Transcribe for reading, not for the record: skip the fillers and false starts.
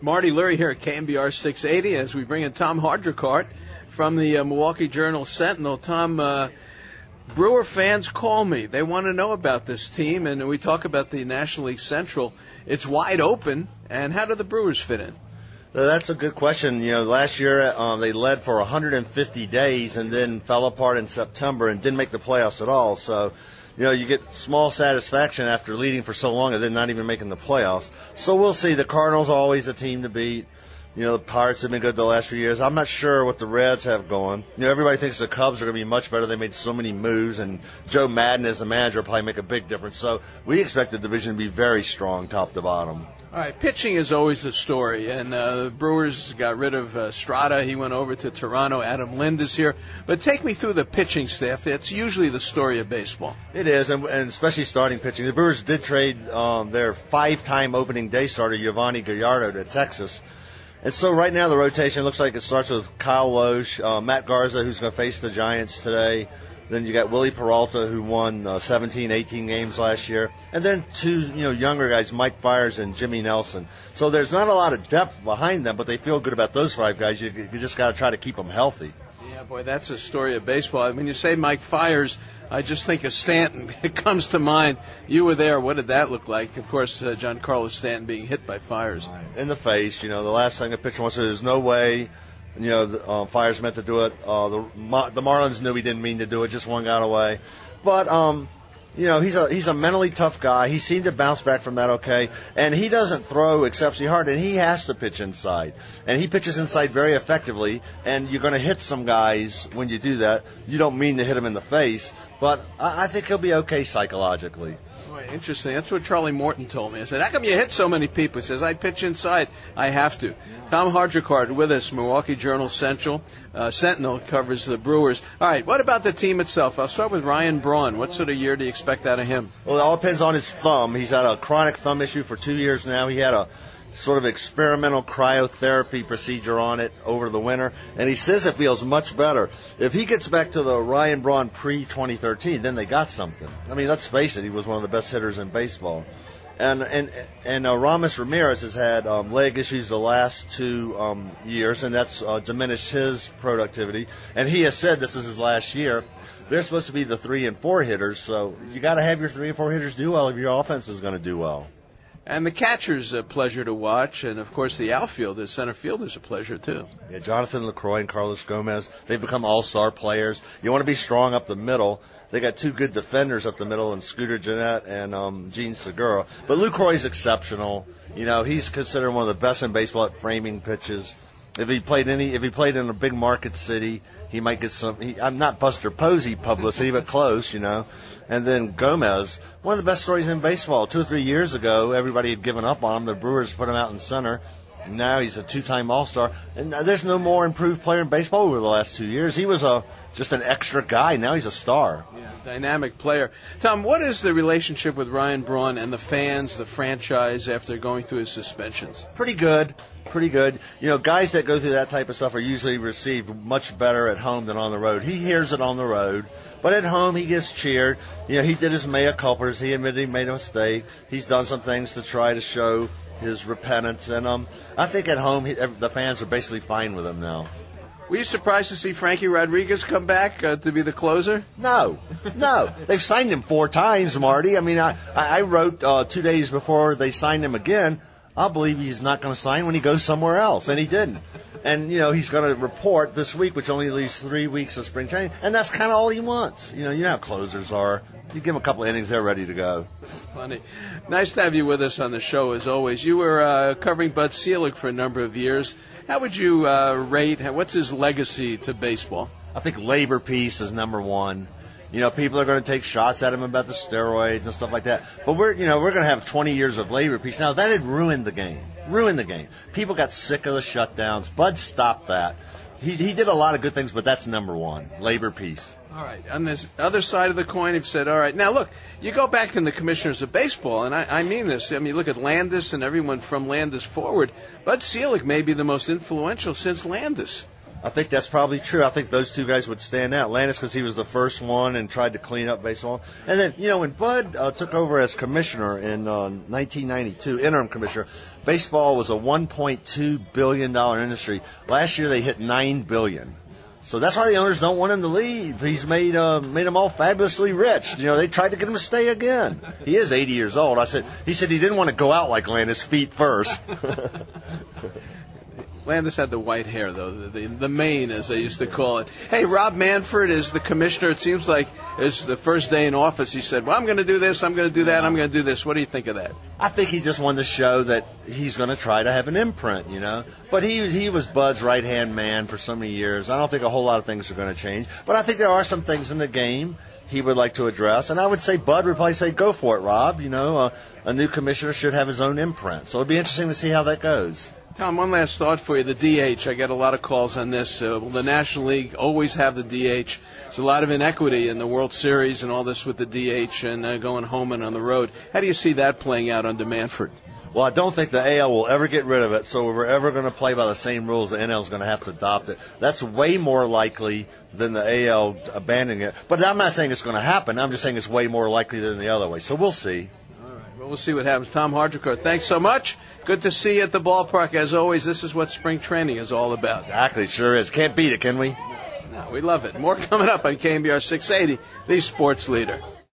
Marty Lurie here at KMBR 680 as we bring in Tom Hardrickart from the Milwaukee Journal-Sentinel. Tom, Brewer fans call me. They want to know about this team, and we talk about the National League Central. It's wide open, and how do the Brewers fit in? That's a good question. Last year they led for 150 days and then fell apart in September and didn't make the playoffs at all. So, you get small satisfaction after leading for so long and then not even making the playoffs. So we'll see. The Cardinals are always a team to beat. The Pirates have been good the last few years. I'm not sure what the Reds have going. Everybody thinks the Cubs are going to be much better. They made so many moves, and Joe Madden as the manager will probably make a big difference. So we expect the division to be very strong top to bottom. All right, pitching is always the story, and the Brewers got rid of Strada. He went over to Toronto. Adam Lind is here. But take me through the pitching staff. That's usually the story of baseball. It is, and especially starting pitching. The Brewers did trade their 5-time opening day starter, Giovanni Gallardo, to Texas. And so right now the rotation looks like it starts with Kyle Loesch, Matt Garza, who's going to face the Giants today. Then you got Willie Peralta, who won 17, 18 games last year. And then two younger guys, Mike Fiers and Jimmy Nelson. So there's not a lot of depth behind them, but they feel good about those 5 guys. You just got to try to keep them healthy. Yeah, boy, that's a story of baseball. When you say Mike Fiers, I just think of Stanton. It comes to mind. You were there. What did that look like? Of course, Giancarlo Stanton being hit by Fiers. In the face. The last thing a pitcher wants to say, there's no way, Fiers meant to do it. The Marlins knew he didn't mean to do it. Just one got away. But, he's a mentally tough guy. He seemed to bounce back from that okay. And he doesn't throw exceptionally hard, and he has to pitch inside. And he pitches inside very effectively, and you're going to hit some guys when you do that. You don't mean to hit them in the face, but I think he'll be okay psychologically. Boy, interesting. That's what Charlie Morton told me. I said, how come you hit so many people? He says, I pitch inside. I have to. Tom Hardrickart with us, Milwaukee Journal-Sentinel covers the Brewers. All right, what about the team itself? I'll start with Ryan Braun. What sort of year do you expect out of him? Well, it all depends on his thumb. He's had a chronic thumb issue for 2 years now. He had a sort of experimental cryotherapy procedure on it over the winter, and he says it feels much better. If he gets back to the Ryan Braun pre-2013, then they got something. I mean, let's face it, he was one of the best hitters in baseball. And Ramos Ramirez has had leg issues the last 2 years, and that's diminished his productivity. And he has said this is his last year. They're supposed to be the 3 and 4 hitters, so you got to have your 3 and 4 hitters do well if your offense is going to do well. And the catcher's a pleasure to watch, and, of course, the outfield, the center field is a pleasure, too. Yeah, Jonathan LaCroix and Carlos Gomez, they've become all-star players. You want to be strong up the middle. They got 2 good defenders up the middle, and Scooter Gennett and Gene Segura. But LaCroix's exceptional. He's considered one of the best in baseball at framing pitches. If he played in a big market city, he might get some. I'm not Buster Posey publicity, but close, And then Gomez, one of the best stories in baseball. 2 or 3 years ago, everybody had given up on him. The Brewers put him out in center. Now he's a 2-time All-Star. And there's no more improved player in baseball over the last 2 years. He was just an extra guy. Now he's a star. Yeah, dynamic player. Tom, what is the relationship with Ryan Braun and the fans, the franchise, after going through his suspensions? Pretty good. Guys that go through that type of stuff are usually received much better at home than on the road. He hears it on the road, but at home he gets cheered. He did his mea culpas. He admitted he made a mistake. He's done some things to try to show his repentance, and I think at home the fans are basically fine with him now. Were you surprised to see Frankie Rodriguez come back to be the closer? No. They've signed him 4 times, Marty. I mean, I wrote 2 days before they signed him again, I'll believe he's not going to sign when he goes somewhere else, and he didn't. And, he's going to report this week, which only leaves 3 weeks of spring training, and that's kind of all he wants. You know how closers are. You give them a couple of innings, they're ready to go. Funny. Nice to have you with us on the show, as always. You were covering Bud Selig for a number of years. How would you rate, what's his legacy to baseball? I think labor peace is number 1. People are going to take shots at him about the steroids and stuff like that. But we're going to have 20 years of labor peace. Now, that had ruined the game. People got sick of the shutdowns. Bud stopped that. He did a lot of good things, but that's number 1, labor peace. All right. On this other side of the coin, you've said, all right. Now, look, you go back to the commissioners of baseball, and I mean this. I mean, look at Landis and everyone from Landis forward. Bud Selig may be the most influential since Landis. I think that's probably true. I think those two guys would stand out. Landis because he was the first one and tried to clean up baseball. And then, when Bud took over as commissioner in 1992, interim commissioner, baseball was a $1.2 billion industry. Last year they hit $9 billion. So that's why the owners don't want him to leave. He's made them all fabulously rich. They tried to get him to stay again. He is 80 years old. He said he didn't want to go out like Landis, feet first. Landis had the white hair, though, the mane, as they used to call it. Hey, Rob Manfred is the commissioner. It seems like it's the first day in office. He said, well, I'm going to do this, I'm going to do that, I'm going to do this. What do you think of that? I think he just wanted to show that he's going to try to have an imprint, But he was Bud's right-hand man for so many years. I don't think a whole lot of things are going to change. But I think there are some things in the game he would like to address. And I would say Bud would probably say, go for it, Rob. A new commissioner should have his own imprint. So it'll be interesting to see how that goes. Tom, one last thought for you. The DH, I get a lot of calls on this. Will the National League always have the DH? There's a lot of inequity in the World Series and all this with the DH and going home and on the road. How do you see that playing out under Manfred? Well, I don't think the AL will ever get rid of it, so if we're ever going to play by the same rules, the NL is going to have to adopt it. That's way more likely than the AL abandoning it. But I'm not saying it's going to happen. I'm just saying it's way more likely than the other way. So we'll see. Well, we'll see what happens. Tom Hardricker, thanks so much. Good to see you at the ballpark. As always, this is what spring training is all about. Exactly, sure is. Can't beat it, can we? No, we love it. More coming up on KNBR 680, the sports leader.